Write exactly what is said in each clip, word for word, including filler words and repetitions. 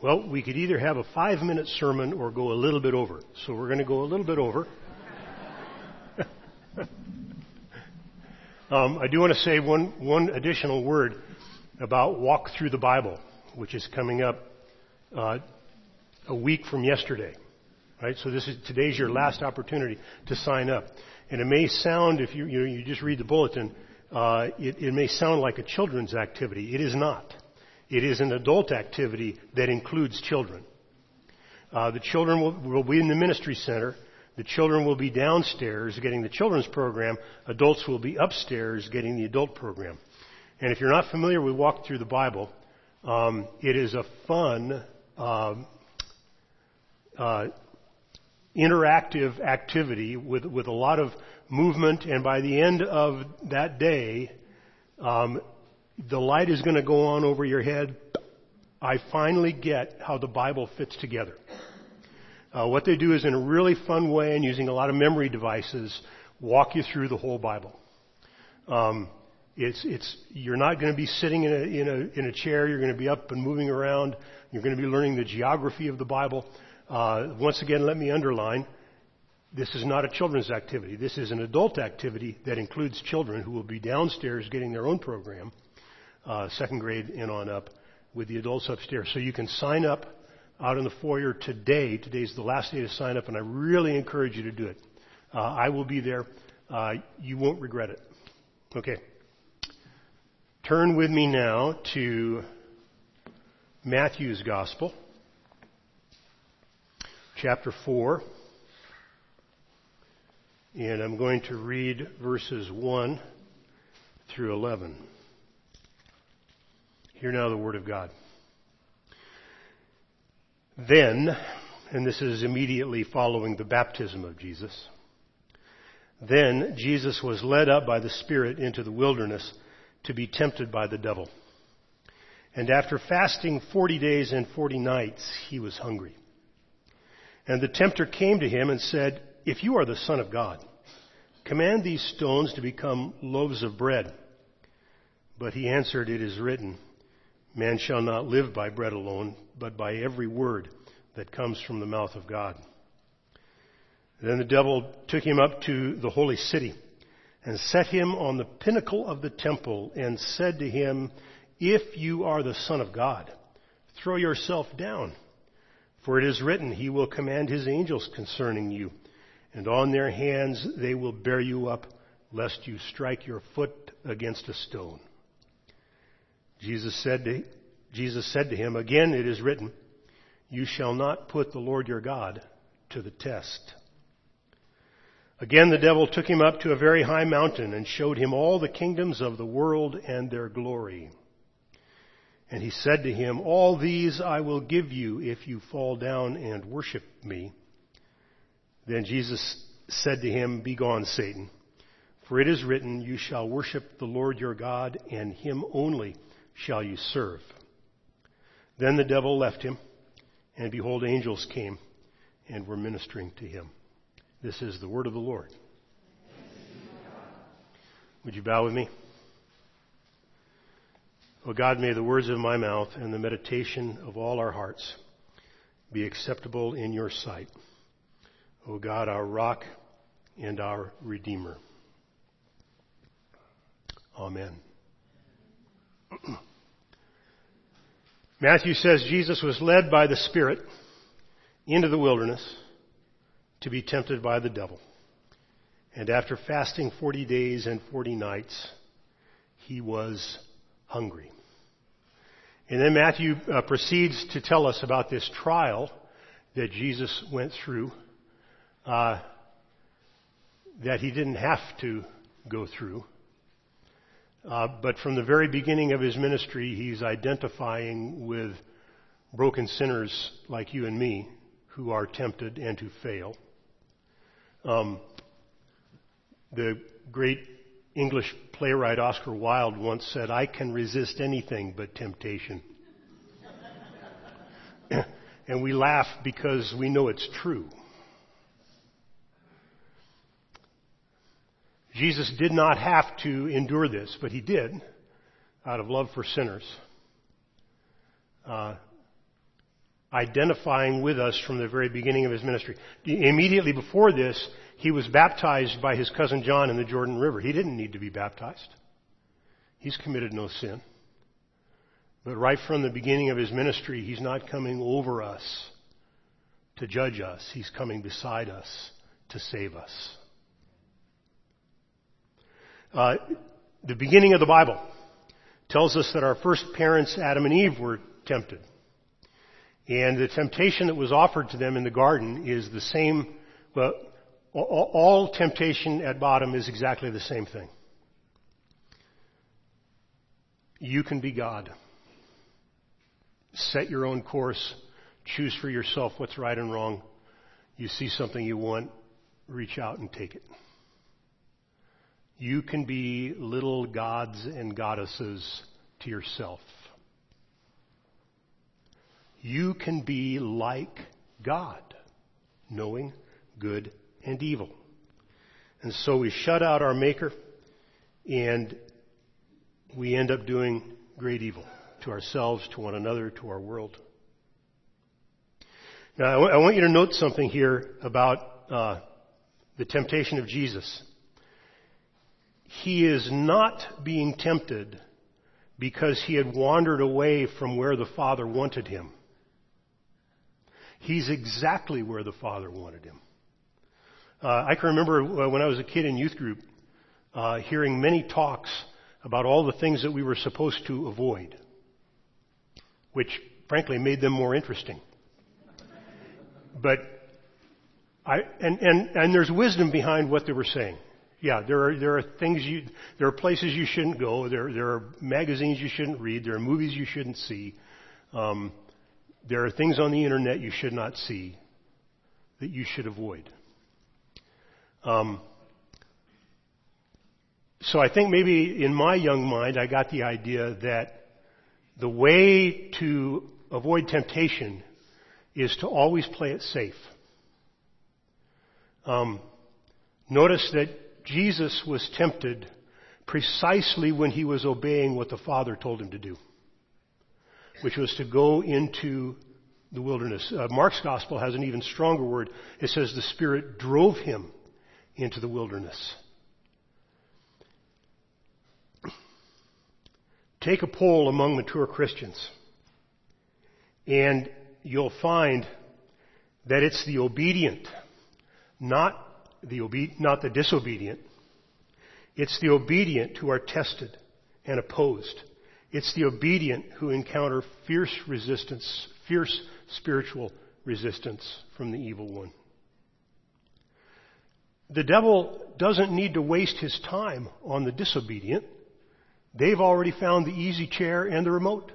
Well, we could either have a five-minute sermon or go a little bit over. So we're going to go a little bit over. um, I do want to say one, one additional word about Walk Through the Bible, which is coming up uh, a week from yesterday. Right? So this is today's your last opportunity to sign up. And it may sound, if you you, know, you just read the bulletin, uh, it, it may sound like a children's activity. It is not. It is an adult activity that includes children. Uh, the children will, will be in the ministry center. The children will be downstairs getting the children's program. Adults will be upstairs getting the adult program. And if you're not familiar with Walk Through the Bible, um, it is a fun, uh, uh, interactive activity with with a lot of movement. And by the end of that day, um, the light is going to go on over your head. I finally get how the Bible fits together. Uh, what they do is in a really fun way and using a lot of memory devices, walk you through the whole Bible. Um, it's, it's, you're not going to be sitting in a, in a, in a chair. You're going to be up and moving around. You're going to be learning the geography of the Bible. Uh, once again, let me underline, this is not a children's activity. This is an adult activity that includes children who will be downstairs getting their own program. Uh, second grade and on up with the adults upstairs. So you can sign up out in the foyer today. Today's the last day to sign up, and I really encourage you to do it. Uh, I will be there. Uh, you won't regret it. Okay. Turn with me now to Matthew's Gospel, chapter four. And I'm going to read verses one through eleven. Hear now the word of God. Then, and this is immediately following the baptism of Jesus, then Jesus was led up by the Spirit into the wilderness to be tempted by the devil. And after fasting forty days and forty nights, he was hungry. And the tempter came to him and said, "If you are the Son of God, command these stones to become loaves of bread." But he answered, "It is written, man shall not live by bread alone, but by every word that comes from the mouth of God." Then the devil took him up to the holy city and set him on the pinnacle of the temple and said to him, "If you are the Son of God, throw yourself down. For it is written, he will command his angels concerning you, and on their hands they will bear you up, lest you strike your foot against a stone." Jesus said to, Jesus said to him, "Again it is written, you shall not put the Lord your God to the test." Again the devil took him up to a very high mountain and showed him all the kingdoms of the world and their glory. And he said to him, "All these I will give you if you fall down and worship me." Then Jesus said to him, "Begone, Satan, for it is written, you shall worship the Lord your God, and him only shall you serve." Then the devil left him, and behold, angels came and were ministering to him. This is the word of the Lord. Would you bow with me? O God, may the words of my mouth and the meditation of all our hearts be acceptable in your sight. O God, our rock and our Redeemer. Amen. Matthew says Jesus was led by the Spirit into the wilderness to be tempted by the devil. And after fasting forty days and forty nights, he was hungry. And then Matthew uh, proceeds to tell us about this trial that Jesus went through, uh, that he didn't have to go through. Uh, but from the very beginning of his ministry, he's identifying with broken sinners like you and me who are tempted and who fail. Um, the great English playwright Oscar Wilde once said, "I can resist anything but temptation." And we laugh because we know it's true. Jesus did not have to endure this, but he did, out of love for sinners. Uh, identifying with us from the very beginning of his ministry. Immediately before this, he was baptized by his cousin John in the Jordan River. He didn't need to be baptized. He's committed no sin. But right from the beginning of his ministry, he's not coming over us to judge us. He's coming beside us to save us. Uh, the beginning of the Bible tells us that our first parents, Adam and Eve, were tempted. And the temptation that was offered to them in the garden is the same. Well, all, all temptation at bottom is exactly the same thing. You can be God. Set your own course. Choose for yourself what's right and wrong. You see something you want, reach out and take it. You can be little gods and goddesses to yourself. You can be like God, knowing good and evil. And so we shut out our Maker, and we end up doing great evil to ourselves, to one another, to our world. Now, I, w- I want you to note something here about uh, the temptation of Jesus. He is not being tempted because he had wandered away from where the Father wanted him. He's exactly where the Father wanted him. Uh, I can remember when I was a kid in youth group, uh, hearing many talks about all the things that we were supposed to avoid, which frankly made them more interesting. But I, and, and, and there's wisdom behind what they were saying. Yeah, there are, there are things you, there are places you shouldn't go. There, there are magazines you shouldn't read. There are movies you shouldn't see. Um, There are things on the internet you should not see that you should avoid. Um, so I think maybe in my young mind I got the idea that the way to avoid temptation is to always play it safe. Um, notice that Jesus was tempted precisely when he was obeying what the Father told him to do, which was to go into the wilderness. Uh, Mark's gospel has an even stronger word. It says the Spirit drove him into the wilderness. Take a poll among mature Christians, and you'll find that it's the obedient, not the obe- not the disobedient. It's the obedient who are tested and opposed. It's the obedient who encounter fierce resistance, fierce spiritual resistance from the evil one. The devil doesn't need to waste his time on the disobedient. They've already found the easy chair and the remote.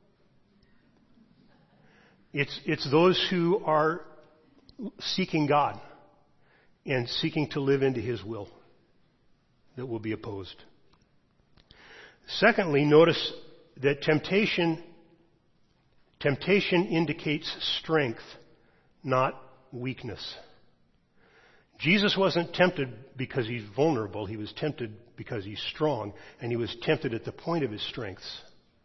It's, it's those who are seeking God and seeking to live into his will that will be opposed. Secondly, notice that temptation, temptation indicates strength, not weakness. Jesus wasn't tempted because he's vulnerable. He was tempted because he's strong, and he was tempted at the point of his strengths.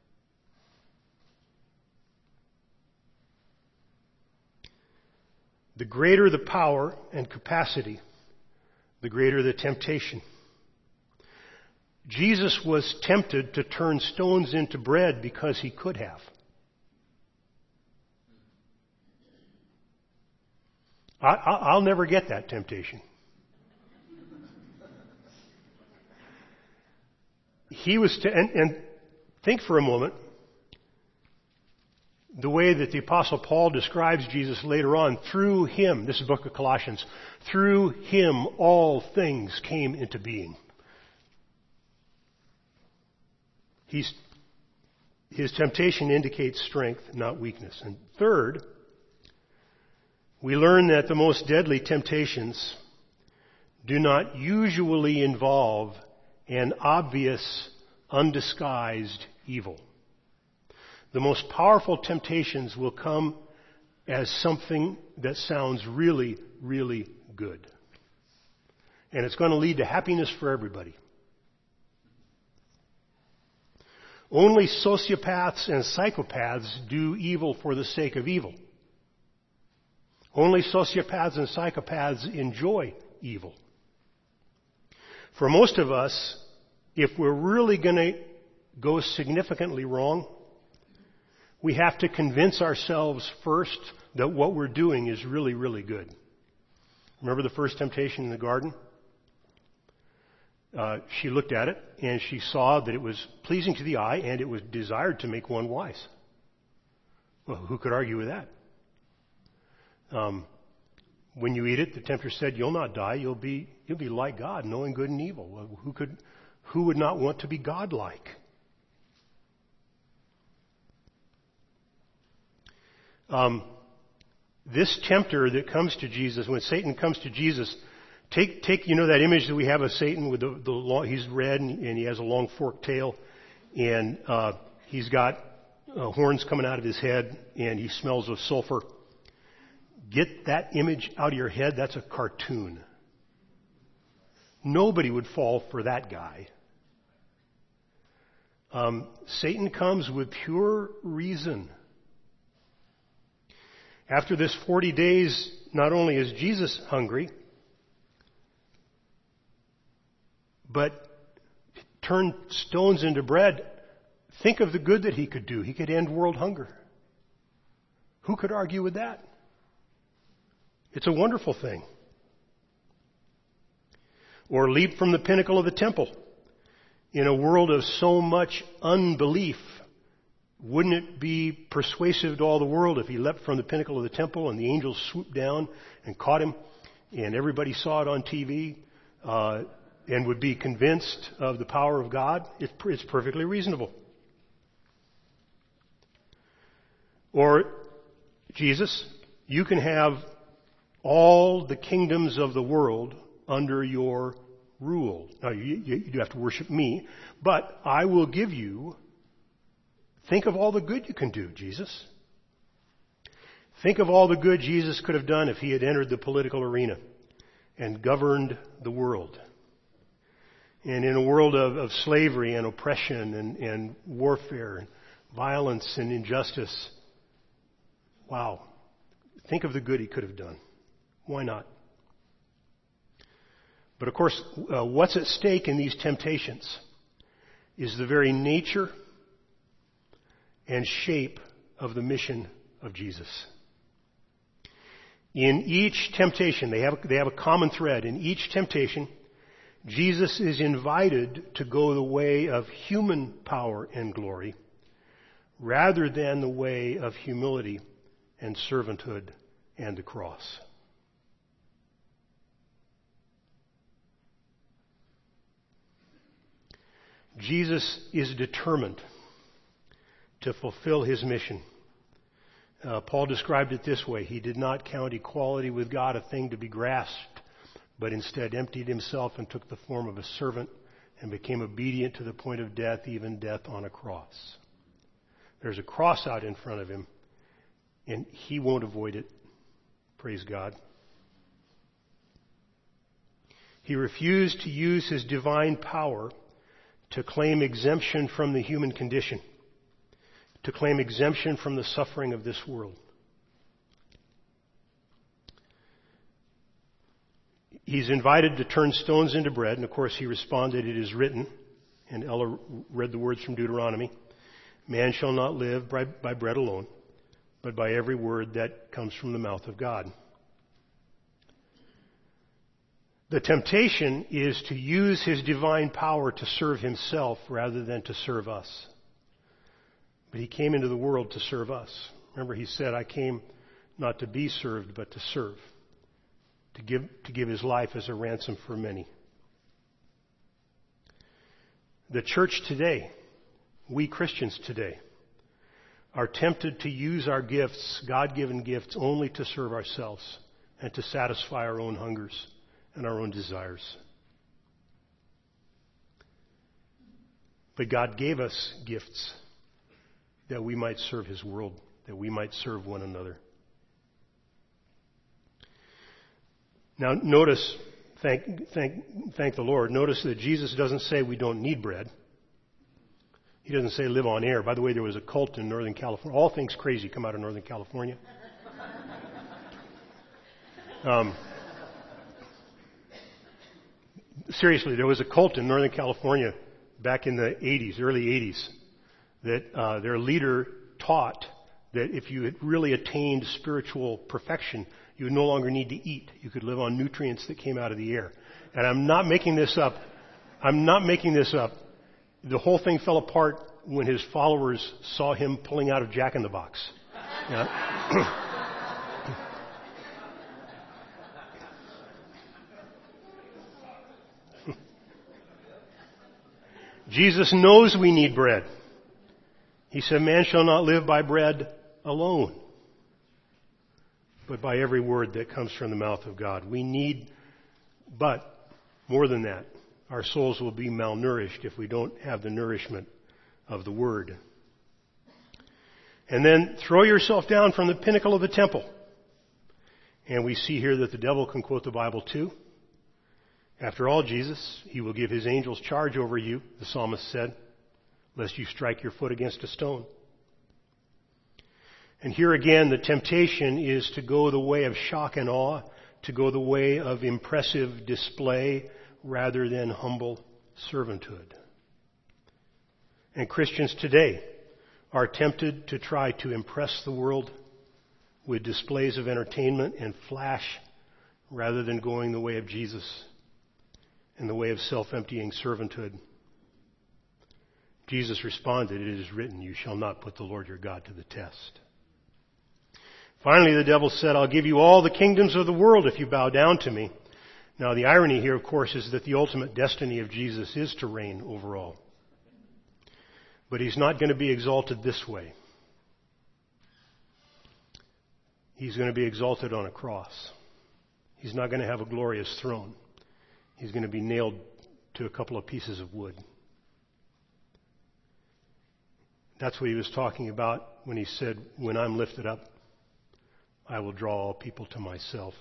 The greater the power and capacity, the greater the temptation. Jesus was tempted to turn stones into bread because he could have. I, I'll never get that temptation. He was, to, and, and think for a moment, the way that the Apostle Paul describes Jesus later on, through him, this is the book of Colossians, through him all things came into being. He's, his temptation indicates strength, not weakness. And third, we learn that the most deadly temptations do not usually involve an obvious, undisguised evil. The most powerful temptations will come as something that sounds really, really good. And it's going to lead to happiness for everybody. Only sociopaths and psychopaths do evil for the sake of evil. Only sociopaths and psychopaths enjoy evil. For most of us, if we're really going to go significantly wrong, we have to convince ourselves first that what we're doing is really, really good. Remember the first temptation in the garden? Uh, she looked at it and she saw that it was pleasing to the eye and it was desired to make one wise. Well, who could argue with that? Um, when you eat it, the tempter said, "You'll not die. You'll be you'll be like God, knowing good and evil." Well, who could who would not want to be godlike? Um, this tempter that comes to Jesus, when Satan comes to Jesus, take, take you know that image that we have of Satan with the, the long, he's red and, and he has a long forked tail, and uh, he's got uh, horns coming out of his head, and he smells of sulfur. Get that image out of your head. That's a cartoon. Nobody would fall for that guy. Um, Satan comes with pure reason. After this forty days, not only is Jesus hungry, but turn stones into bread. Think of the good that he could do. He could end world hunger. Who could argue with that? It's a wonderful thing. Or leap from the pinnacle of the temple. In a world of so much unbelief, wouldn't it be persuasive to all the world if he leapt from the pinnacle of the temple and the angels swooped down and caught him and everybody saw it on T V uh, and would be convinced of the power of God? It's, it's perfectly reasonable. Or, Jesus, you can have all the kingdoms of the world under your rule. Now, you, you do have to worship me, but I will give you. Think of all the good you can do, Jesus. Think of all the good Jesus could have done if he had entered the political arena and governed the world. And in a world of, of slavery and oppression and, and warfare and violence and injustice, wow. Think of the good he could have done. Why not? But of course, uh, what's at stake in these temptations is the very nature and shape of the mission of Jesus. In each temptation, they have, they have a common thread. In each temptation, Jesus is invited to go the way of human power and glory rather than the way of humility and servanthood and the cross. Jesus is determined to fulfill his mission. Uh, Paul described it this way. He did not count equality with God a thing to be grasped, but instead emptied himself and took the form of a servant and became obedient to the point of death, even death on a cross. There's a cross out in front of him, and he won't avoid it. Praise God. He refused to use his divine power to claim exemption from the human condition, to claim exemption from the suffering of this world. He's invited to turn stones into bread, and of course he responded, "It is written," and Ella read the words from Deuteronomy, "Man shall not live by, by bread alone, but by every word that comes from the mouth of God." The temptation is to use his divine power to serve himself rather than to serve us. But he came into the world to serve us. Remember, he said, "I came not to be served, but to serve," to give, to give his life as a ransom for many. The church today, we Christians today, are tempted to use our gifts, God-given gifts, only to serve ourselves and to satisfy our own hungers and our own desires. But God gave us gifts that we might serve his world, that we might serve one another. Now notice, thank, thank, thank the Lord, notice that Jesus doesn't say we don't need bread. He doesn't say live on air. By the way, there was a cult in Northern California. All things crazy come out of Northern California. Um, seriously, there was a cult in Northern California back in the eighties, early eighties, that uh, their leader taught that if you had really attained spiritual perfection, you would no longer need to eat. You could live on nutrients that came out of the air. And I'm not making this up. I'm not making this up. The whole thing fell apart when his followers saw him pulling out of Jack in the Box. Yeah. Jesus knows we need bread. He said, man shall not live by bread alone, but by every word that comes from the mouth of God. We need, but more than that, our souls will be malnourished if we don't have the nourishment of the Word. And then throw yourself down from the pinnacle of the temple. And we see here that the devil can quote the Bible too. After all, Jesus, he will give his angels charge over you, the psalmist said, lest you strike your foot against a stone. And here again, the temptation is to go the way of shock and awe, to go the way of impressive display rather than humble servanthood. And Christians today are tempted to try to impress the world with displays of entertainment and flash rather than going the way of Jesus and the way of self-emptying servanthood. Jesus responded, it is written, you shall not put the Lord your God to the test. Finally, the devil said, I'll give you all the kingdoms of the world if you bow down to me. Now, the irony here, of course, is that the ultimate destiny of Jesus is to reign over all. But he's not going to be exalted this way. He's going to be exalted on a cross. He's not going to have a glorious throne. He's going to be nailed to a couple of pieces of wood. That's what he was talking about when he said, when I'm lifted up, I will draw all people to myself.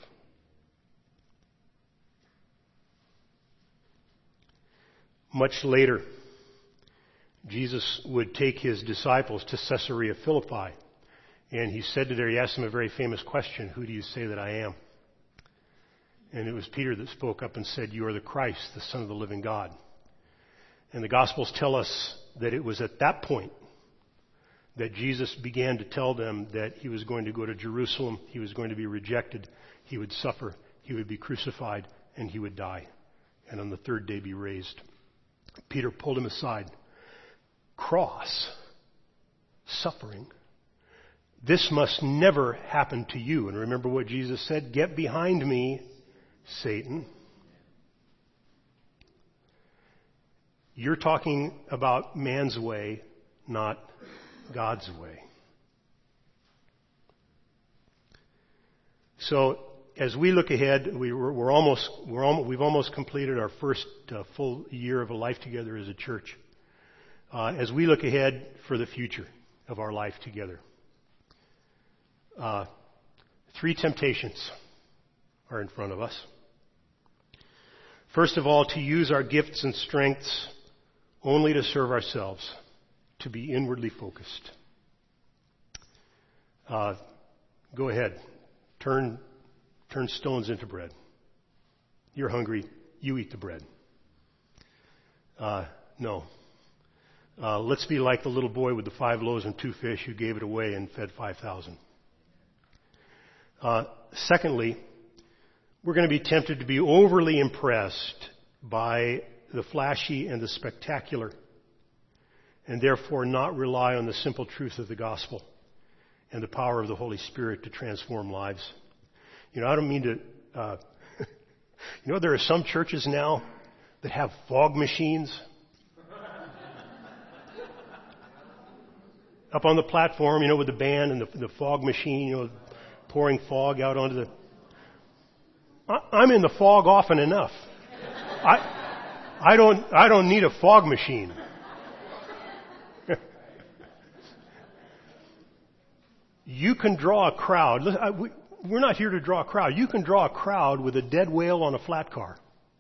Much later, Jesus would take his disciples to Caesarea Philippi, and he said to them, he asked them a very famous question, who do you say that I am? And it was Peter that spoke up and said, you are the Christ, the Son of the living God. And the Gospels tell us that it was at that point that Jesus began to tell them that he was going to go to Jerusalem, he was going to be rejected, he would suffer, he would be crucified, and he would die, and on the third day be raised. Peter pulled him aside. Cross, suffering. This must never happen to you. And remember what Jesus said, get behind me, Satan. You're talking about man's way, not God's way. So, as we look ahead, we, we're, we're almost, we're almost, we've almost completed our first uh, full year of a life together as a church. Uh, as we look ahead for the future of our life together, uh, three temptations are in front of us. First of all, to use our gifts and strengths only to serve ourselves, to be inwardly focused. Uh, go ahead, turn turn stones into bread. You're hungry, you eat the bread. Uh, no. Uh, let's be like the little boy with the five loaves and two fish who gave it away and fed five thousand. Uh, secondly, we're going to be tempted to be overly impressed by the flashy and the spectacular, and therefore not rely on the simple truth of the gospel and the power of the Holy Spirit to transform lives. You know, I don't mean to, uh, you know, there are some churches now that have fog machines up on the platform, you know, with the band and the, the fog machine, you know, pouring fog out onto the... I, I'm in the fog often enough. I, I don't, I don't need a fog machine. You can draw a crowd. We're not here to draw a crowd. You can draw a crowd with a dead whale on a flat car.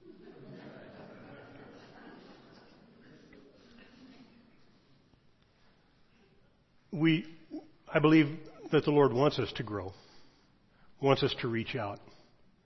We, I believe that the Lord wants us to grow, wants us to reach out.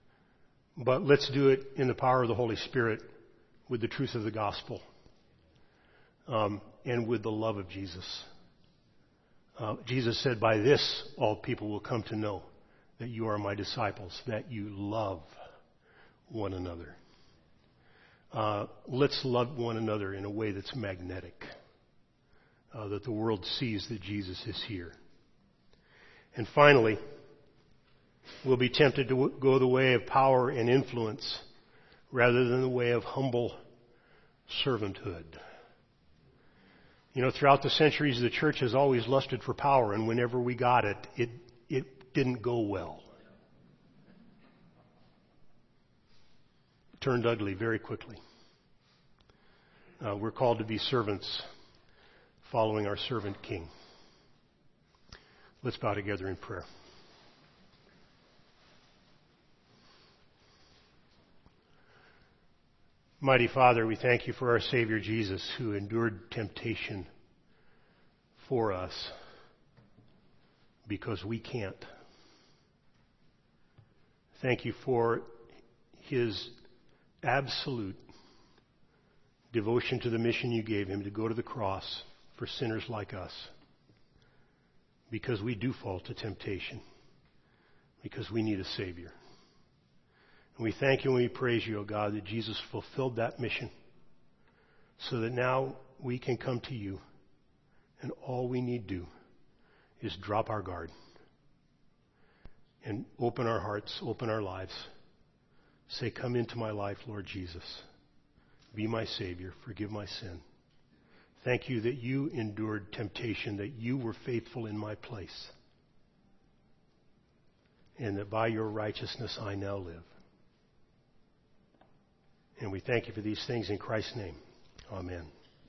But let's do it in the power of the Holy Spirit with the truth of the gospel um, and with the love of Jesus. Uh, Jesus said, by this all people will come to know that you are my disciples, that you love one another. Uh, let's love one another in a way that's magnetic, uh, that the world sees that Jesus is here. And finally, we'll be tempted to w- go the way of power and influence rather than the way of humble servanthood. You know, throughout the centuries, the church has always lusted for power, and whenever we got it, it, it didn't go well. It turned ugly very quickly. Uh, we're called to be servants following our servant king. Let's bow together in prayer. Mighty Father, we thank you for our Savior Jesus, who endured temptation for us because we can't. Thank you for his absolute devotion to the mission you gave him to go to the cross for sinners like us, because we do fall to temptation, because we need a Savior. And we thank you and we praise you, O God, that Jesus fulfilled that mission so that now we can come to you and all we need do is drop our guard and open our hearts, open our lives. Say, come into my life, Lord Jesus. Be my Savior. Forgive my sin. Thank you that you endured temptation, that you were faithful in my place, and that by your righteousness I now live. And we thank you for these things in Christ's name. Amen.